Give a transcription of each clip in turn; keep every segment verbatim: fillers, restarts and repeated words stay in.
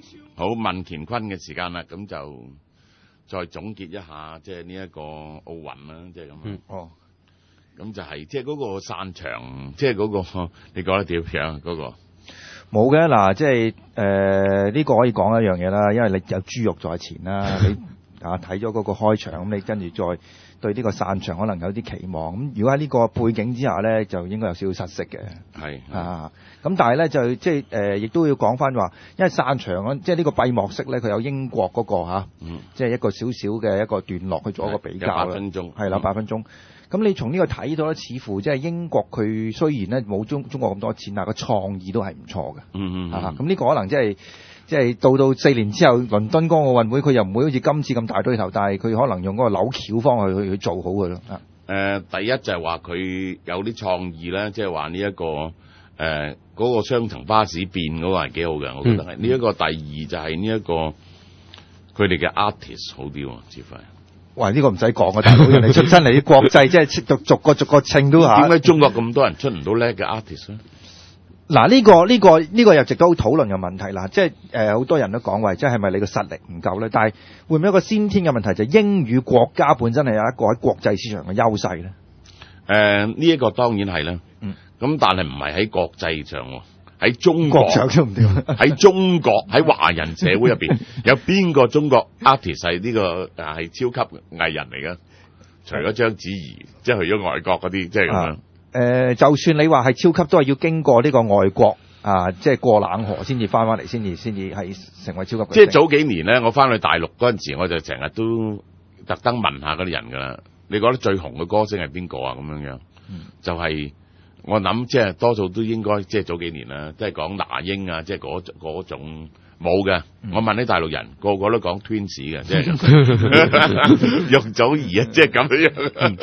好問乾坤嘅時間啦，咁就再總結一下，即係呢一個奧運啦，即係咁樣。 嗯，哦， 咁就係即係嗰個散場，即係嗰個，你覺得點樣嗰個？ 冇嘅嗱，即係誒呢個可以講一樣嘢啦，因為你有豬肉在前啦，你啊睇咗嗰個開場，咁你跟住再對呢個散場可能有啲期望。咁如果喺呢個背景之下咧，就應該有少少失色嘅。 係啊，咁但係咧就即係誒，亦都要講翻話，因為散場即係呢個閉幕式咧，佢有英國嗰個嚇， 嗯， 即係一個少少嘅一個段落去做一個比較啦。 八分鐘， 係啦，八分鐘。咁你從呢個睇到咧，似乎即係英國佢雖然咧冇中中國咁多錢，但係個創意都係唔錯嘅。 嗯嗯啊，咁呢個可能即係即係到到四年之後，倫敦嗰個奧運會，佢又唔會好似今次咁大堆頭，但係佢可能用嗰個扭橋方去去去做好佢咯。啊， 誒，第一就係話佢有啲創意咧，即係話呢一個誒嗰個雙層巴士變嗰個係幾好嘅，我覺得係呢一個。第二就係呢一個佢哋嘅 artist 好啲喎，似乎係。 喂，呢個唔使講啊，大佬，人哋出親嚟啲國際，即係逐逐個逐個稱都嚇。 點解中國咁多人出唔到叻嘅 artist 咧？ 嗱，呢個呢個呢個又值得好討論嘅問題啦。即係誒好多人都講話，即係係咪你個實力唔夠咧？但係會唔會一個先天嘅問題，就係英語國家本身係有一個喺國際市場嘅優勢咧？ 誒呢一個當然係啦。 嗯。咁但係唔係喺國際上喎，喺中國上都唔掂。 喺中國喺華人社會入邊，有邊個中國 artist 係呢個係超級藝人嚟嘅？除咗章子怡，即係去咗外國嗰啲，即係咁樣。 誒、呃，就算你話係超級，都係要經過呢個外國啊，即係過冷河先至翻翻嚟，先至先至係成為超級。 即係早幾年咧，我翻去大陸嗰陣時，我就成日都特登問下嗰啲人㗎啦。你覺得最紅嘅歌星係邊個啊？咁樣樣，嗯、就係、是。我諗即係多數都應該即係早幾年啦，即係講那英啊，即係嗰嗰種冇嘅。我問啲大陸人，個個都講 Twins 嘅，即係容祖兒啊，即係咁樣。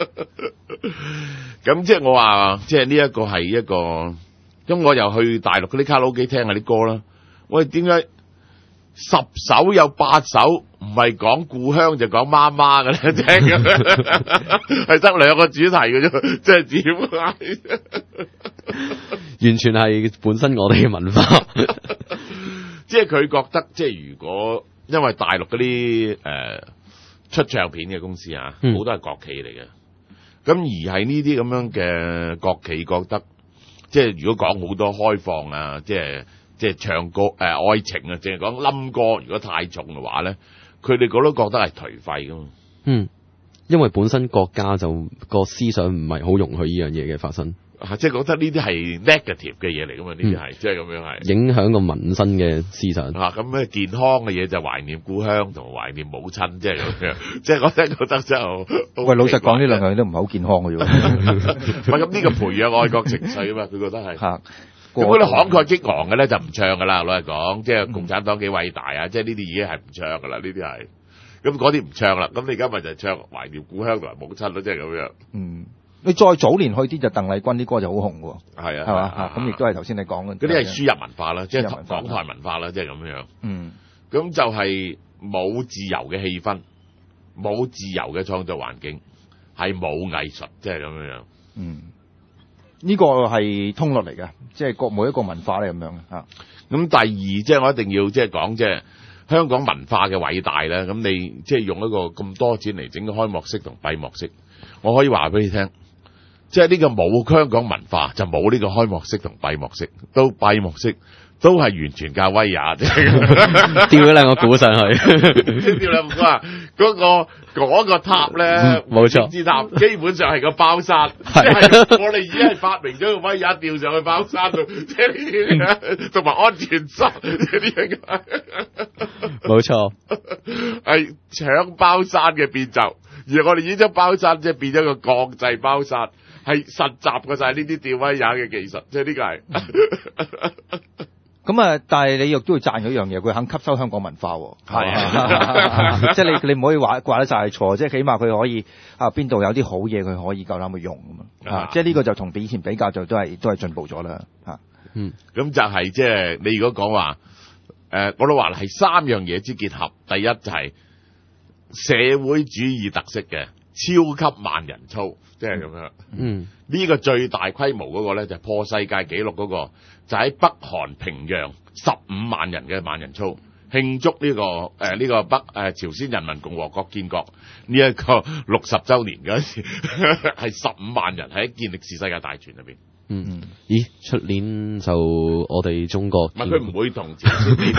咁即係我話，即係呢一個係一個，咁我又去大陸嗰啲卡拉 OK 聽下啲歌啦。喂，點解十首有八首唔係講故鄉就講媽媽嘅咧？即係係得兩個主題嘅啫，即係點？ 完全係本身我哋嘅文化。 即係佢覺得，即係如果因為大陸嗰啲誒出唱片嘅公司啊，好、嗯、多係國企嚟嘅。咁而係呢啲咁樣嘅國企覺得，即係如果講好多開放啊，即係。即係唱歌誒、呃、愛情啊，淨係講冧歌，如果太重嘅話咧，佢哋嗰都覺得係頹廢噶嘛。 嗯，因為本身國家就個思想唔係好容許呢樣嘢嘅發生， 啊、即係覺得呢啲係 negative 嘅嘢嚟噶嘛，呢啲係即係咁樣係影響個民生嘅思想。 啊，咁咧健康嘅嘢就懷念故鄉同懷念母親，即係咁樣，即係我真係覺得真係好。喂， 老實講呢兩樣嘢都唔係好健康嘅啫。 喂，咁呢個培養愛國情緒啊嘛，佢覺得係。 嚇。 咁嗰啲慷慨激昂嘅咧就唔唱噶啦，老實講，即係共產黨幾偉大啊！嗯、即係呢啲已經係唔唱噶啦，呢啲係。咁嗰啲唔唱啦，咁你而家咪就係唱懷念故鄉同埋母親咯，即係咁樣。 嗯，你再早年去啲就鄧麗君啲歌就好紅喎。 係啊， 係嘛？咁亦都係頭先你講嘅。 嗰啲係輸入文化啦，即係港台文化啦，即係咁樣。嗯。咁就係冇自由嘅氣氛，冇自由嘅創作環境，係冇藝術，即係咁樣。 嗯。呢個係通律嚟嘅，即係各每一個文化咧咁樣嘅嚇。咁第二，即係我一定要即係講，即係香港文化嘅偉大咧。咁你即係用一個咁多錢嚟整個開幕式同閉幕式，我可以話俾你聽，即係呢個冇香港文化就冇呢個開幕式同閉幕式，到閉幕式都係完全靠威亞， 吊咗兩個鼓上去， 吊兩個鼓啊！嗰個。嗰個塔咧， 冇錯， 之塔基本上係個包山，即係我哋已經係發明咗個威亞吊上去包山度，即係呢啲同埋安全衫呢啲嘢。 冇錯， 係搶包山嘅變奏，而我哋已經將包山即係變咗個國際包山，係實習過晒呢啲吊威亞嘅技術，即係呢個係。 咁啊！但係你亦都要讚佢一樣嘢，佢肯吸收香港文化喎。係啊，即係你你唔可以話掛得晒係錯，即係起碼佢可以啊邊度有啲好嘢，佢可以夠膽去用咁啊！即係呢個就同以前比較就都係都係進步咗啦嚇。 嗯，咁就係即係你如果講話誒，我都話係三樣嘢之結合。第一就係社會主義特色嘅超級萬人操，即係咁樣。嗯，呢個最大規模嗰個咧就係破世界紀錄嗰個。 就喺北韓平壤十五萬人嘅萬人操。慶祝呢、這個誒呢、呃這個北誒、呃、朝鮮人民共和國建國呢一個六十週年嗰時，係十五萬人喺一件歷史世界大全入邊。 嗯嗯，咦？出年就我哋中國， 唔係佢唔會同朝鮮比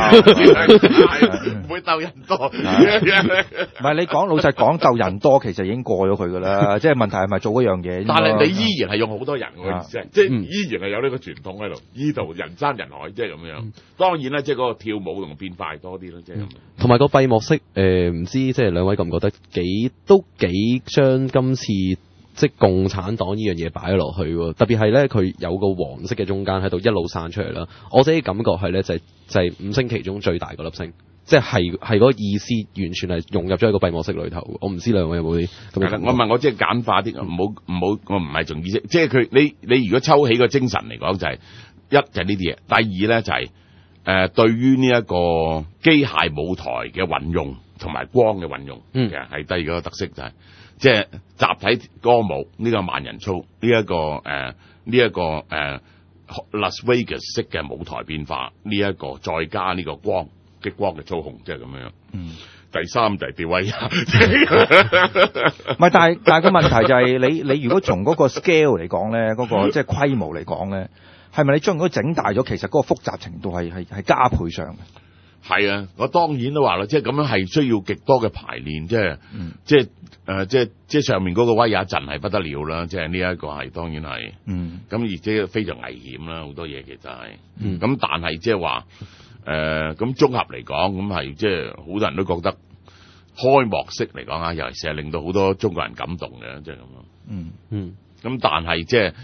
較，唔會鬥人多。唔係你講老實講，鬥人多其實已經過咗佢噶啦，即係問題係咪做嗰樣嘢？ 但係你依然係用好多人嘅意思，即係、 嗯、 依然係有呢個傳統喺度。依度人山人海，即係咁樣。當然啦，即係嗰個跳舞同變化多啲啦，即係咁。 同埋個閉幕式，誒、呃、唔知即係兩位覺唔覺得幾都幾將今次即係共產黨呢樣嘢擺咗落去喎？特別係咧，佢有個黃色嘅中間喺度一路散出嚟啦。我自己感覺係咧，就係、是、就係、是、五星旗中最大嗰粒星，即係係係嗰個意思完全係融入咗喺個閉幕式裏頭。我唔知兩位有冇啲咁嘅感覺？ 我問我即係簡化啲，唔好唔好，我唔係重意識，即係佢你你如果抽起個精神嚟講，就係、是、一就係呢啲嘢，第二咧就係、是、誒、呃、對於呢一個機械舞台嘅運用同埋光嘅運用， 嗯， 其實係第二個特色就係、是。即係集體歌舞呢、這個萬人操呢一、這個誒呢一個誒、呃、Las Vegas 式嘅舞台變化呢一、這個再加呢個光激光嘅操控，即係咁樣。嗯，第三就係吊威亞。 唔係，但係但係個問題就係、是、你你如果從嗰個 scale 嚟講咧，嗰、那個即係規模嚟講咧，係咪你將嗰個整大咗，其實嗰個複雜程度係係係加倍上嘅？ 係啊，我當然都話啦，即係咁樣係需要極多嘅排練，即係、嗯、即係誒、呃，即係即係上面嗰個威亞陣係不得了啦，即係呢一個係當然係，嗯，咁而且非常危險啦，好多嘢其實係，嗯，咁但係即係話誒，咁綜合嚟講，咁係即係好多人都覺得開幕式嚟講啊，尤其是係令到好多中國人感動嘅，即係咁咯，嗯嗯，咁但係即係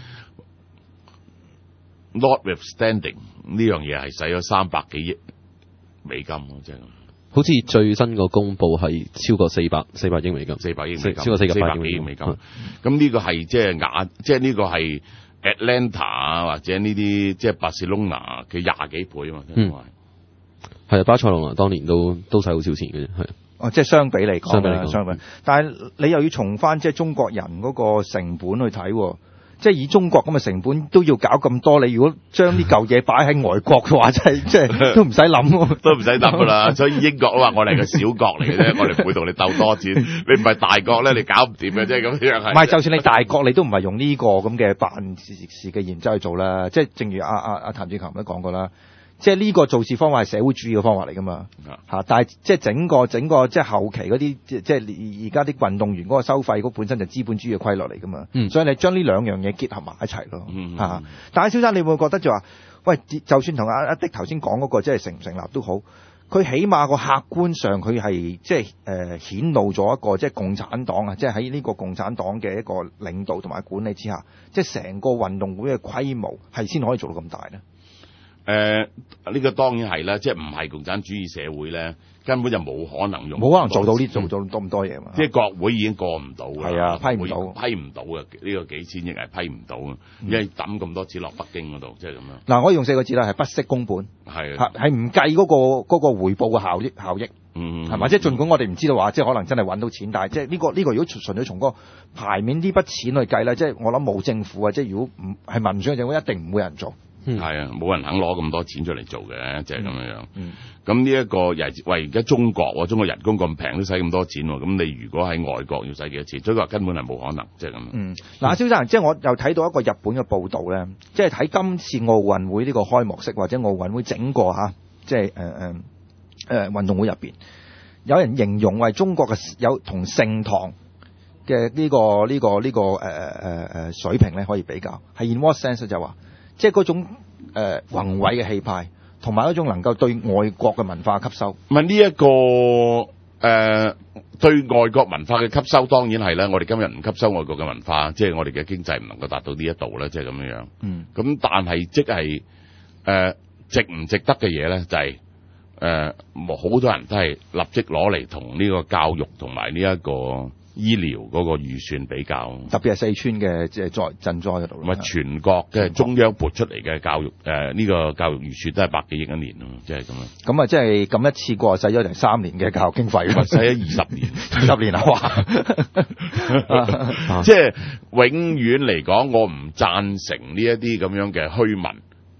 notwithstanding 呢樣嘢係使咗三百幾億美金咯，即係好似最新個公佈係超過四百四百億美金， 四百億美金， 超過四百幾億美金。咁呢個係即係亞，即係呢個係 Atlanta 啊，或者呢啲即係巴塞隆拿嘅廿幾倍啊嘛。嗯， 係啊，巴塞隆拿當年都都使好少錢嘅啫，係。 哦，即係相比嚟講， 相比嚟講， 相比。但係你又要從翻即係中國人嗰個成本去睇。即係以中國咁嘅成本都要搞咁多，你如果將啲舊嘢擺喺外國嘅話，真係即係都唔使諗， 都唔使諗噶啦。所以英國話我哋係個小國嚟嘅啫，我哋唔會同你鬥多錢。你唔係大國咧，你搞唔掂嘅，即係咁樣係。唔係， 就算你大國，你都唔係用呢個咁嘅辦事事嘅研究去做啦。即係正如阿阿阿譚志強都講過啦。即係呢個做事方法係社會主義嘅方法嚟噶嘛，嚇！但係即係整個整個即係後期嗰啲即係而家啲運動員嗰個收費嗰本身就資本主義嘅規律嚟噶嘛，嗯、所以你將呢兩樣嘢結合埋一齊咯，嚇、嗯嗯！但係蕭生，你會唔會覺得就話，喂，就算同阿阿迪頭先講嗰個即係成唔成立都好，佢起碼個客觀上佢係即係誒顯露咗一個即係共產黨啊，即係喺呢個共產黨嘅一個領導同埋管理之下，即係成個運動會嘅規模係先可以做到咁大咧。 誒、呃，呢、這個當然係啦，即係唔係共產主義社會咧，根本就冇可能用， 冇可能做到呢、嗯、做到多咁多嘢嘛。 即係國會已經過唔到啦， 係啊，批唔到， 批唔到嘅呢個幾千億係批唔到嘅，因為抌咁多錢落北京嗰度，即係咁樣。 嗱，我用四個字啦，係不惜工本， 係係唔計嗰個嗰、那個回報嘅效益效益，嗯，係嘛？即係儘管我哋唔知道話，即係可能真係揾到錢，但係即係呢個呢、這個如果純粹從嗰個牌面呢筆錢去計咧，即係我諗冇政府啊，即係如果唔係民主嘅政府，一定唔會有人做。 係、嗯、啊，冇人肯攞咁多錢出嚟做嘅，即係咁樣樣。咁呢一個又係喂，而家中國，中國人工咁平都使咁多錢喎。咁你如果喺外國要使幾多錢？中國根本係冇可能，即係咁。嗯，嗱、嗯，蕭生，即係我又睇到一個日本嘅報導咧，即係睇今次奧運會呢個開幕式或者奧運會整個嚇，即係誒誒誒運動會入邊，有人形容為中國嘅有同盛唐嘅呢個呢個呢個誒誒誒水平咧可以比較，係 in what sense 就話。即係嗰種誒、呃、宏偉嘅氣派，同埋一種能夠對外國嘅文化吸收。 唔係呢一個誒、呃、對外國文化嘅吸收，當然係啦。我哋今日唔吸收外國嘅文化，即係我哋嘅經濟唔能夠達到呢一度咧，即係咁樣樣。嗯。咁但係即係誒值唔值得嘅嘢咧，就係誒好多人都係立即攞嚟同呢個教育同埋呢一個醫療嗰個預算比較， 特別係四川嘅即係災賑災嗰度。 唔係全國嘅中央撥出嚟嘅教育誒呢、呃這個教育預算都係百幾億一年咯，即係咁樣。 咁啊，即係咁一次過使咗成三年嘅教育經費咯， 使咗二十年， 二十年啊！哇， 即係永遠嚟講，我唔贊成呢一啲咁樣嘅虛文。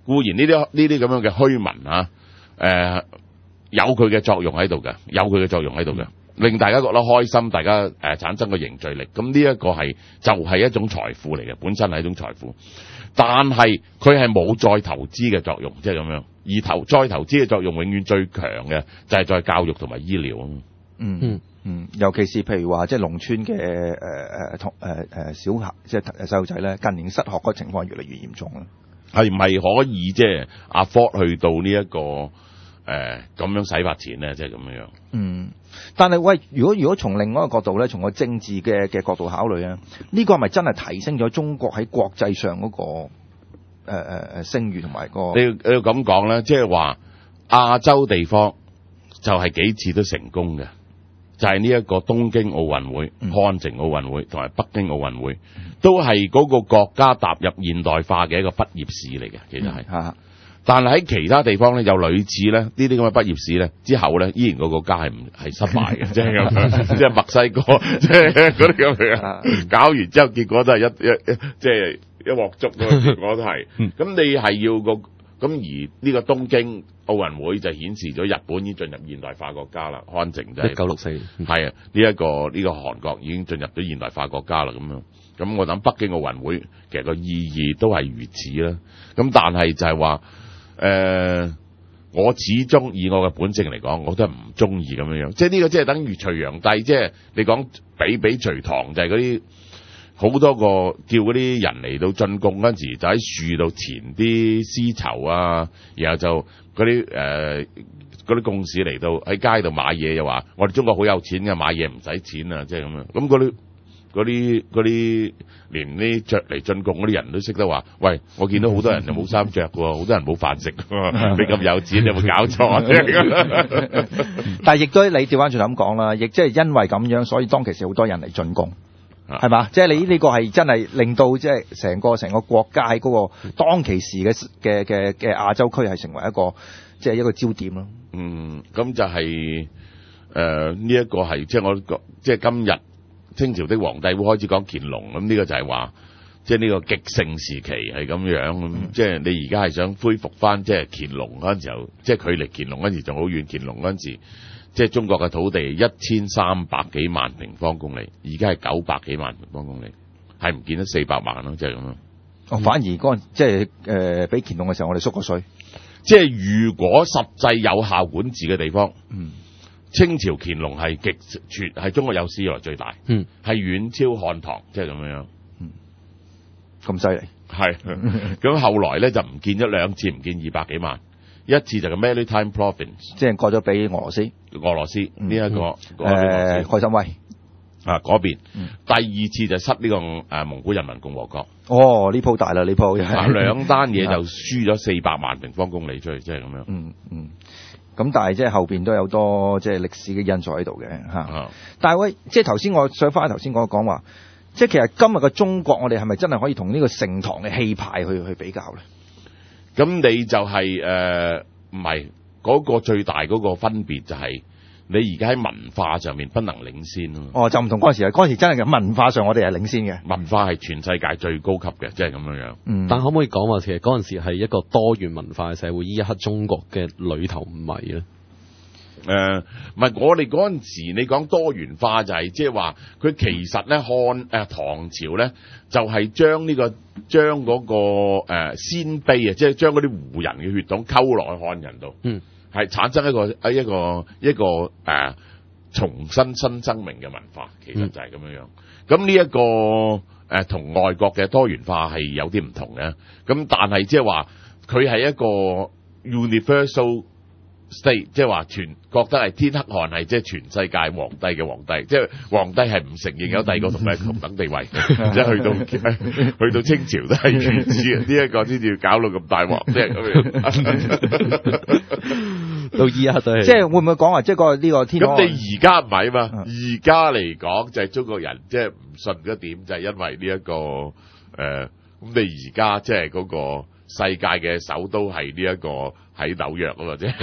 固然呢啲呢啲咁樣嘅虛文啊，誒、呃、有佢嘅作用喺度嘅，有佢嘅作用喺度嘅，令大家覺得開心，大家誒、呃、產生個凝聚力。咁呢一個係就係、是、一種財富嚟嘅，本身係一種財富。但係佢係冇再投資嘅作用，即係咁樣。而投再投資嘅作用，永遠最強嘅就係在教育同埋醫療。 嗯嗯嗯，尤其是譬如話，即係農村嘅誒誒同誒誒小孩，即係細路仔咧，近年失學嗰情況越嚟越嚴重啦。 係咪可以即係 afford 去到呢、這、一個誒咁、呃、樣使發錢咧？即係咁樣樣。嗯， 但係喂，如果如果從另外一個角度咧，從個政治嘅嘅角度考慮啊，呢、這個係咪真係提升咗中國喺國際上嗰、那個誒誒誒聲譽同埋個？ 你要你要咁講咧，即係話亞洲地方就係幾次都成功嘅。就係呢一個東京奧運會、漢城奧運會同埋北京奧運會，都係嗰個國家踏入現代化嘅一個畢業試嚟嘅，其實係。嗯、但係喺其他地方咧，有類似咧呢啲咁嘅畢業試咧，之後咧依然個國家係唔係失敗嘅，即係咁樣，即係墨西哥，即係嗰啲咁嘅，搞完之後結果都係一一即係一鑊粥咯，結果都係。咁你係要個。咁而呢個東京奧運會就顯示咗日本已經進入現代化國家啦，漢城就係一九六四，係啊，呢一個呢個韓國已經進入咗現代化國家啦咁樣。咁我諗北京奧運會其實個意義都係如此啦。咁但係就係話誒，我始終以我嘅本性嚟講，我都係唔中意咁樣樣。即係呢個即係等於隋煬帝，即係你講比比隋唐就係嗰啲。好多個叫嗰啲人嚟到進貢嗰陣時，就喺樹度纏啲絲綢啊，然後就嗰啲誒嗰啲貢士嚟到喺街度買嘢，又話我哋中國好有錢嘅，買嘢唔使錢啊，即係咁樣。咁嗰啲嗰啲嗰啲連啲着嚟進貢嗰啲人都識得話，喂，我見到好多人就冇衫着喎，好多人冇飯食喎，你咁有錢，你有冇搞錯？ 但係亦都你調翻轉咁講啦，亦即係因為咁樣，所以當其時好多人嚟進貢。係嘛？即係你呢個係真係令到即係成個成個國家喺嗰個當其時嘅嘅嘅嘅亞洲區係成為一個即係一個焦點咯。嗯， 咁就係誒呢一個係即係我即係今日清朝的皇帝會開始講乾隆，咁呢個就係話即係呢個極盛時期係咁樣。咁、嗯、即係你而家係想恢復翻即係乾隆嗰陣時候，即係距離乾隆嗰陣時仲好遠。乾隆嗰陣時。即係中國嘅土地一千三百幾萬平方公里，而家係九百幾萬平方公里，係唔見得四百萬咯，即係咁樣。 哦，反而嗰陣即係誒，比乾隆嘅時候，我哋縮個水。 即係如果實際有效管治嘅地方，嗯，清朝乾隆係極全係中國有史以來最大，嗯，係遠超漢唐，即係咁樣樣，嗯， 咁犀利。 係，咁後來咧就唔見咗兩次，唔見二百幾萬。一次就係 Maritime Province， 即係過咗俾俄羅斯。 俄羅斯呢一、這個誒、 嗯、開心威啊嗰邊、嗯。第二次就失呢、這個誒、呃、蒙古人民共和國。 哦，呢鋪大啦，呢鋪。 嗱，兩單嘢就輸咗四百萬平方公里出去，即係咁樣。 嗯嗯。咁但係即係後邊都有多即係歷史嘅因素喺度嘅嚇。但係喂，即係頭先我想翻頭先講講話，即係其實今日嘅中國，我哋係咪真係可以同呢個盛唐嘅氣派去去比較咧？ 咁你就係誒唔係嗰個最大嗰個分別就係你而家喺文化上面不能領先咯。 哦，就唔同嗰陣時，嗰陣時真係嘅文化上我哋係領先嘅。 文化係全世界最高級嘅，即係咁樣樣。 嗯，但可唔可以講話其實嗰陣時係一個多元文化嘅社會，依一刻中國嘅裏頭唔係咧？ 誒、呃，唔係我哋嗰陣時，你講多元化就係即係話佢其實咧漢誒唐朝咧就係將呢個將嗰、那個誒、呃、鮮卑啊，即係將嗰啲胡人嘅血統溝落去漢人度，嗯，係產生一個誒一個一個誒、呃、重新新生命嘅文化，其實就係咁樣樣。咁呢一個誒同、呃、外國嘅多元化係有啲唔同嘅，咁但係即係話佢係一個 universal state， 即係話全覺得係天可汗係即係全世界皇帝嘅皇帝，即係皇帝係唔承認有第二個同佢同等地位，即係去到去到清朝都係如此，呢一個先至搞到咁大鑊，即係咁樣。 到依家都係，即係會唔會講話即係個呢個天可汗？ 咁你而家唔係嘛？而家嚟講就係中國人即係唔信嗰點，就係因為呢、這、一個誒，咁、呃、你而家即係嗰個世界嘅首都係呢一個。喺紐約啊嘛，即係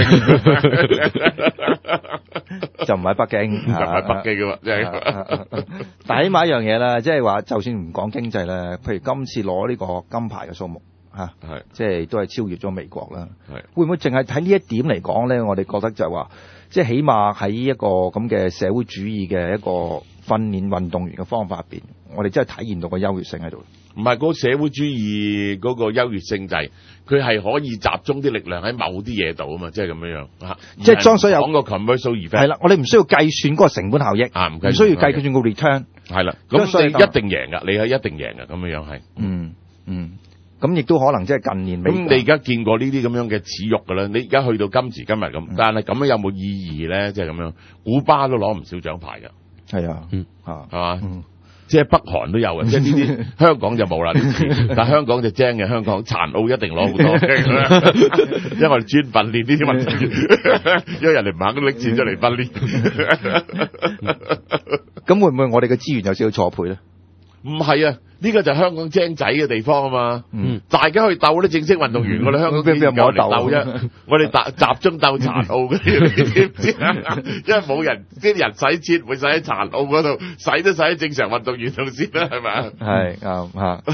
就唔喺北京， 就唔喺北京噶嘛，即係。 但係起碼一樣嘢啦，即係話就算唔講經濟咧，譬如今次攞呢個金牌嘅數目嚇， 係即係都係超越咗美國啦。 係會唔會淨係睇呢一點嚟講咧？我哋覺得就係話，即係起碼喺一個咁嘅社會主義嘅一個訓練運動員嘅方法入邊，我哋真係體現到個優越性喺度。 唔係嗰個社會主義嗰個優越性就係佢係可以集中啲力量喺某啲嘢度啊嘛，即係咁樣樣嚇。 即係將所有講個 commercial effect 係啦，我哋唔需要計算嗰個成本效益， 啊，唔計唔需要計算個 return。 係啦， 咁所以咁你一定贏㗎，你係一定贏㗎，咁樣樣係。 嗯嗯，咁亦都可能即係近年美國。 咁你而家見過呢啲咁樣嘅恥辱㗎啦，你而家去到今時今日咁， 嗯但係咁樣有冇意義咧？即係咁樣，古巴都攞唔少獎牌㗎， 係啊， 嗯啊， 係嘛？ 嗯即係北韓都有嘅，即係呢啲香港就冇啦。呢啲但係香港就精嘅，香港殘奧一定攞好多，因為我哋專訓練呢啲運動員，因為人哋唔肯拎錢出嚟訓練。 咁會唔會我哋嘅資源有少少錯配咧？ 唔係啊，呢個就係香港精仔嘅地方啊嘛。 嗯， 大家去鬥啲正式運動員，我哋香港邊有冇得鬥啫？我哋集集中鬥殘奧嗰啲，你知唔知啊？因為冇人啲人使錢會使喺殘奧嗰度，使都使喺正常運動員度先啦，係咪啊？ 係啱嚇。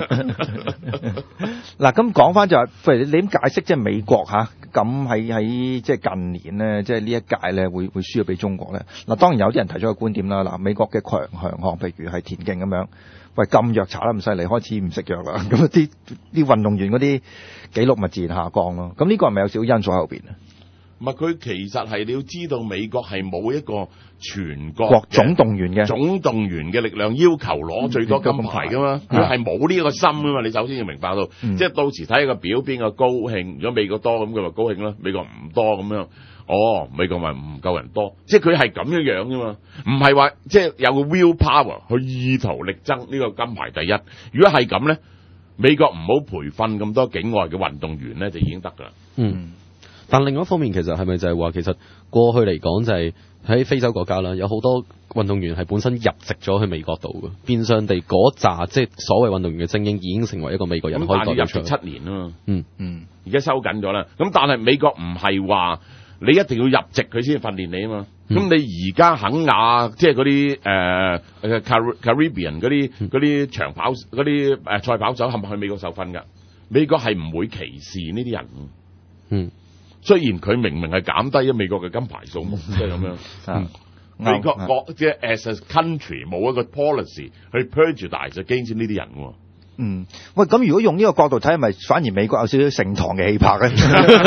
嗱，咁講翻就係，譬如你點解釋即係美國嚇咁喺喺即係近年咧，即係呢一屆咧會會輸咗俾中國咧？嗱，當然有啲人提出個觀點啦。嗱，美國嘅強強項，譬如係田徑咁樣。喂，禁藥查得咁犀利，開始唔食藥啦，咁啲啲運動員嗰啲紀錄咪自然下降咯。咁呢個係咪有少少因素喺後邊啊？ 唔係，佢其實係你要知道，美國係冇一個全國國總動員嘅總動員嘅力量要求攞最多金牌噶嘛，佢係冇呢個心噶嘛。你首先要明白到， 嗯、 即係到時睇個表邊個高興，如果美國多咁，佢咪高興咯；美國唔多咁樣，哦，美國咪唔夠人多，即係佢係咁樣樣噶嘛，唔係話即係有個 will power 去意圖力爭呢個金牌第一。如果係咁咧，美國唔好培訓咁多境外嘅運動員咧，就已經得噶啦。 嗯。但另外一方面，其實係咪就係話，其實過去嚟講就係喺非洲國家啦，有好多運動員係本身入籍咗去美國度嘅，變相地嗰紮即係所謂運動員嘅精英已經成為一個美國人可以代表出。 入籍七年啊嘛， 嗯嗯， 而家收緊咗啦。咁但係美國唔係話你一定要入籍佢先訓練你啊嘛。咁、嗯、你而家肯亞即係嗰啲誒誒 Caribbean 嗰啲嗰啲長跑嗰啲誒賽跑手係咪去美國受訓㗎？美國係唔會歧視呢啲人。 嗯。 雖然佢明明係減低咗美國嘅金牌數目，即係咁樣。嗯、美國國即係 as a country 冇一個 policy 去 prejudice against呢啲人喎。 嗯，喂，咁如果用呢個角度睇，係咪反而美國有少少盛唐嘅氣魄咧？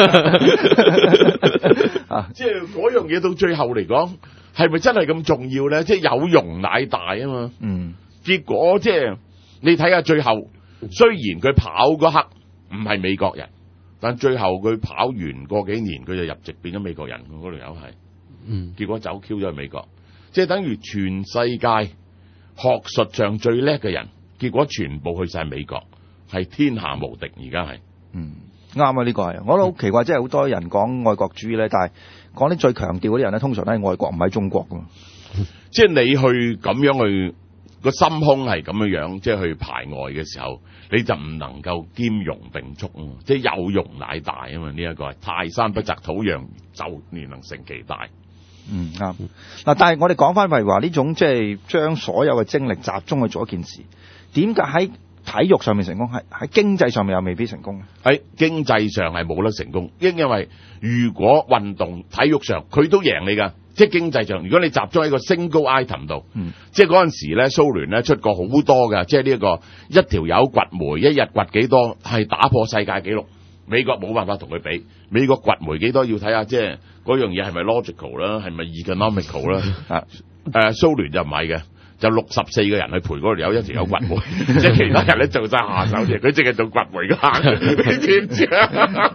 啊，即係嗰樣嘢到最後嚟講，係咪真係咁重要咧？即係有容乃大啊嘛。 嗯， 結果即係你睇下最後，雖然佢跑嗰刻唔係美國人。但最後佢跑完個幾年，佢就入籍變咗美國人，嗰條友係， 嗯， 結果走 Q 咗去美國，即係等於全世界學術上最叻嘅人，結果全部去晒美國，係天下無敵，而家係， 嗯，啱啊，呢個係，我覺得好奇怪，即係好多人講愛國主義咧，但係講啲最強調嗰啲人咧，通常都係外國，唔係中國噶嘛， 即係你去咁樣去個心胸係咁樣樣，即係去排外嘅時候。你就唔能夠兼容並蓄啊！即係有容乃大啊嘛！呢、這、一個係泰山不擇土壤，就連能成其大。 嗯，啱。嗱，但係我哋講翻譬如話呢種即係將所有嘅精力集中去做一件事，點解喺體育上面成功，係喺經濟上面又未必成功？ 喺經濟上係冇得成功，因因為如果運動體育上佢都贏你㗎。即係經濟上，如果你集中喺個 single item 度，嗯、即係嗰陣時咧，蘇聯咧出過好多㗎，即係呢一個一條友掘煤，一日掘幾多係打破世界紀錄。美國冇辦法同佢比，美國掘煤幾多要睇下，即係嗰樣嘢係咪 logical 啦，係咪 economical 啦？啊，誒蘇聯就唔係嘅。就六十四個人去陪嗰條友一條友掘煤，即係其他人咧做晒下手嘢，佢淨係做掘煤嘅，你知唔知啊？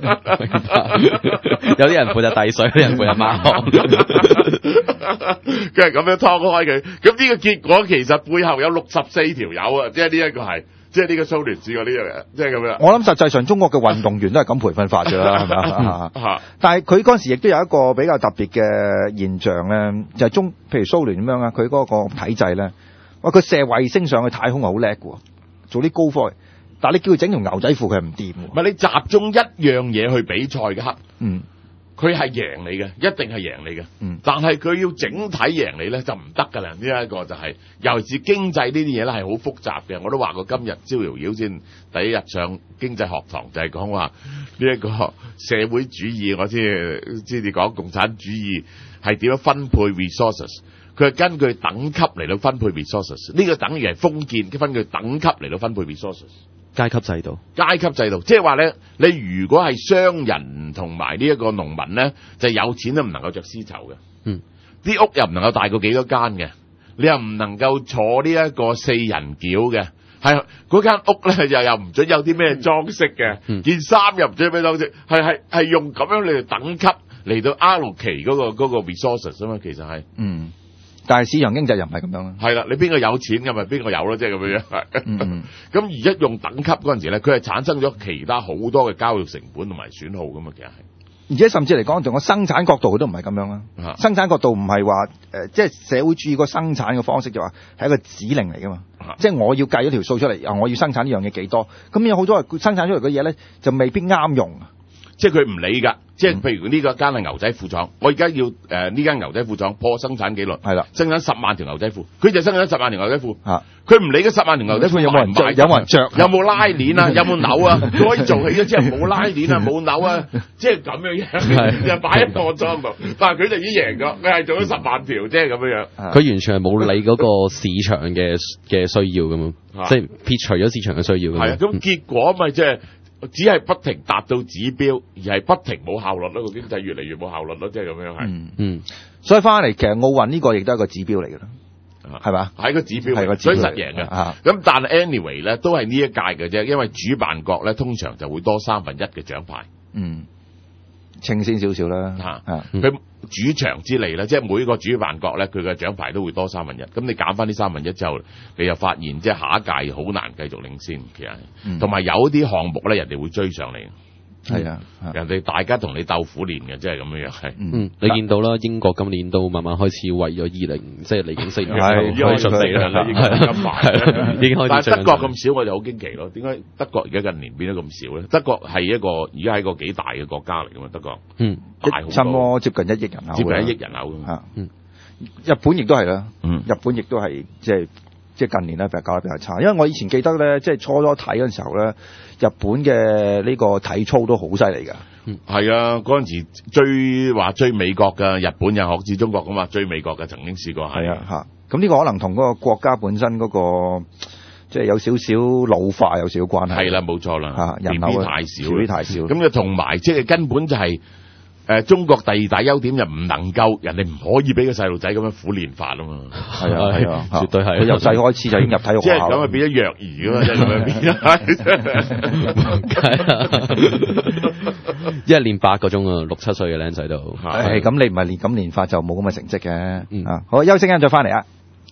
有啲人負責遞水，有啲人負責抹汗， 佢係咁樣拖開佢。咁呢個結果其實背後有六十四條友啊，即係呢一個係，即係呢個蘇聯試過呢樣嘢，即係咁樣。 我諗實際上中國嘅運動員都係咁培訓法㗎啦，係咪啊？但係佢嗰陣時亦都有一個比較特別嘅現象咧，就係、是、中，譬如蘇聯咁樣啊，佢嗰個體制咧。哇！佢射衛星上去太空係好叻嘅，做啲高科技。但係你叫佢整條牛仔褲，佢係唔掂。 唔係你集中一樣嘢去比賽嘅刻， 嗯， 佢係贏你嘅，一定係贏你嘅。 嗯， 但係佢要整體贏你咧就唔得㗎啦。呢、這、一個就係、是，尤其是經濟呢啲嘢咧係好複雜嘅。我都話過今日招搖搖先第一日上經濟學堂就係講話呢一個社會主義，我知知你講共產主義係點樣分配 resources。佢係根據等級嚟到分配 resources， 呢個等於係封建分佢等級嚟到分配 resources。 階級制度， 階級制度，即係話咧，你如果係商人同埋呢一個農民咧，就有錢都唔能夠着絲綢嘅。 嗯， 啲屋又唔能夠大過幾多間嘅，你又唔能夠坐呢一個四人轎嘅，係嗰間屋咧又又唔准有啲咩裝飾嘅， 嗯、 件衫又唔准咩裝飾，係係係用咁樣嚟到等級嚟到 allocate 嗰個嗰個 resources 啊嘛，其實係。 嗯。但係市場經濟又唔係咁樣啦。 係啦，你邊個有錢嘅咪邊個有咯，即係咁樣樣。 嗯， 咁而一用等級嗰陣時咧，佢係產生咗其他好多嘅交易成本同埋損耗噶嘛，其實係。 而且甚至嚟講，從個生產角度，佢都唔係咁樣啦。 啊、 生產角度唔係話誒，即係社會主義個生產嘅方式就話係一個指令嚟噶嘛。 啊、 即係我要計咗條數出嚟，啊，我要生產呢樣嘢幾多，咁有好多係生產出嚟嘅嘢咧，就未必啱用。 即係佢唔理㗎，即係譬如呢個間係牛仔褲廠，我而家要誒呢間牛仔褲廠破生產紀錄， 係啦， 生產十萬條牛仔褲，佢就生產十萬條牛仔褲， 啊， 佢唔理嗰十萬條牛仔褲有冇人着，有冇人着， 有冇拉鏈啊，有冇紐啊，佢可以做起咗之後冇拉鏈啊，冇紐啊，即係咁樣樣，就擺喺個裝度，但係佢就已經贏咗，佢係做咗十萬條，即係咁樣樣， 佢完全係冇理嗰個市場嘅嘅需要咁樣，即係撇除咗市場嘅需要咁。 係啊，咁結果咪即係。只係不停達到指標，而係不停冇效率咯。個經濟越嚟越冇效率咯，即係咁樣係。 嗯嗯，所以翻嚟其實奧運呢個亦都係一個指標嚟嘅啦，係嘛？ 係個指標， 係個所以實贏嘅。咁、 啊、 但係 anyway 咧，都係呢一屆嘅啫，因為主辦國咧通常就會多三分一嘅獎牌。 嗯，清先少少啦。 嚇、啊，佢、嗯、主場之利咧，即係每個主辦國咧，佢嘅獎牌都會多三分一。咁你減翻呢三分一之後，你又發現即係下一屆好難繼續領先，其實，同埋、嗯、有啲項目咧，人哋會追上嚟。係啊，人哋大家同你鬥苦練嘅，即係咁樣樣係。 嗯，你見到啦，英國今年都慢慢開始為咗二零，即係嚟緊四年開始準備啦，已經金牌，已經開始。但係德國咁少，我就好驚奇咯。點解德國而家近年變得咁少咧？德國係一個而家係一個幾大嘅國家嚟噶嘛？德國，嗯，大好多，差唔多接近一億人口，接近一億人口咁。嗯， 日本亦都係啦，嗯，日本亦都係即係。即係近年咧，比較搞得比較差，因為我以前記得咧，即係初初睇嗰陣時候咧，日本嘅呢個體操都好犀利㗎。 嗯，係啊，嗰陣時追話追美國㗎，日本又學似中國咁嘛，追美國嘅曾經試過係啊嚇。咁呢個可能同嗰個國家本身嗰、嗰個即係有少少老化有少少關係。係啦， 冇錯啦， 嚇人口太少， 太少。 咁就同埋即係根本就係、是。誒、呃，中國第二大優點就唔能夠，人哋唔可以俾個細路仔咁樣苦練法啊嘛。 係啊係啊，絕對係。 佢由細開始就已經入體育學校。 即係咁啊，變咗弱兒啊嘛，即係咁樣變。 一日練八個鐘啊，六七歲嘅僆仔都。 係咁，你唔係練咁練法就冇咁嘅成績嘅。嗯啊，好，休息間再翻嚟啊。